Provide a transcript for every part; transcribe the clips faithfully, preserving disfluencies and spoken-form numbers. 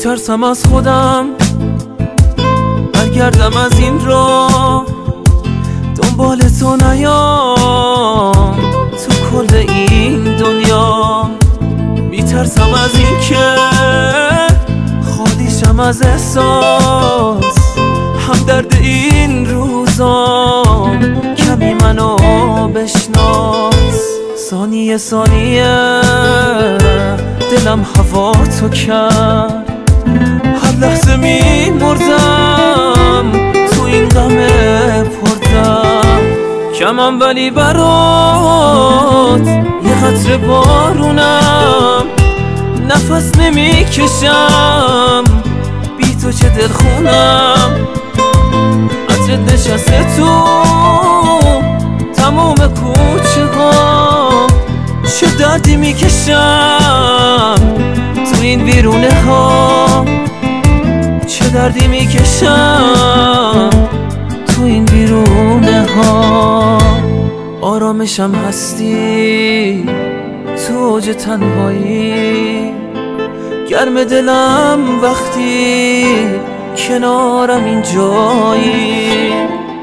میترسم از خودم برگردم از این راه، دنبال تو نیام تو کل این دنیا. میترسم از این که خالیشم از احساس، هم درد این روزام کمی منو بشناس. ثانیه ثانیه دلم هوا تو کرد، هر لحظه می مردم تو این غم پردم. کمم ولی برات یه قطره بارونم، نفس نمی کشم بی تو چه دلخونم. عطرت نشسته تو تمام کوچه ها، چه دردی می کشم تو این ویرونه ها، چه دردی می کشم تو این ویرونه ها. آرامشم هستی تو اوج تنهایی، گرم دلم وقتی کنارم اینجایی.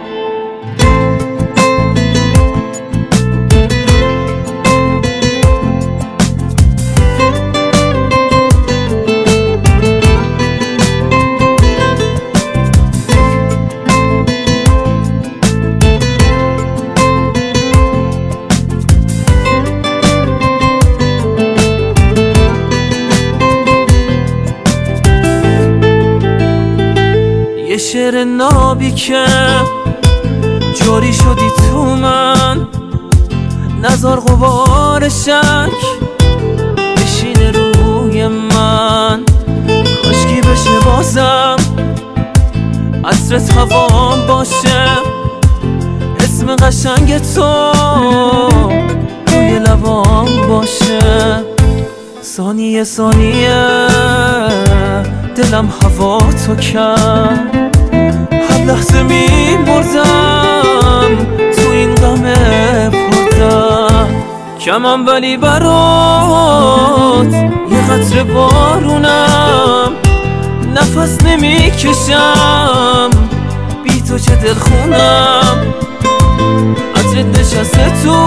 یه شعر نابی که جاری شدی تو من، نزار غبار شک بشینه روی من. کاشکی بشه بازم عطرت هوام باشه، اسم قشنگ تو روی لبام باشه. ثانیه ثانیه دلم هوا تو کرد، هر لحظه می مردم تو این غم پردم. کمم ولی برات یه قطره بارونم، نفس نمی کشم بی تو چه دلخونم. عطرت نشسته تو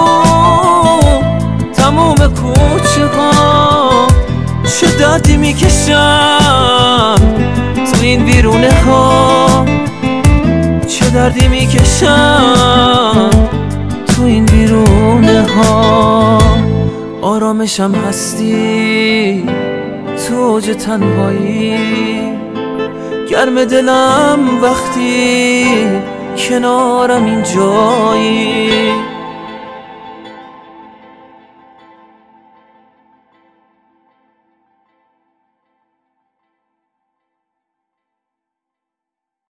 تمام کوچه ها، چه دردی می کشم تو این ویرونه ها، چه دردی می کشم تو این ویرونه ها. آرامشم هستی تو اوج تنهایی، گرم دلم وقتی کنارم اینجایی.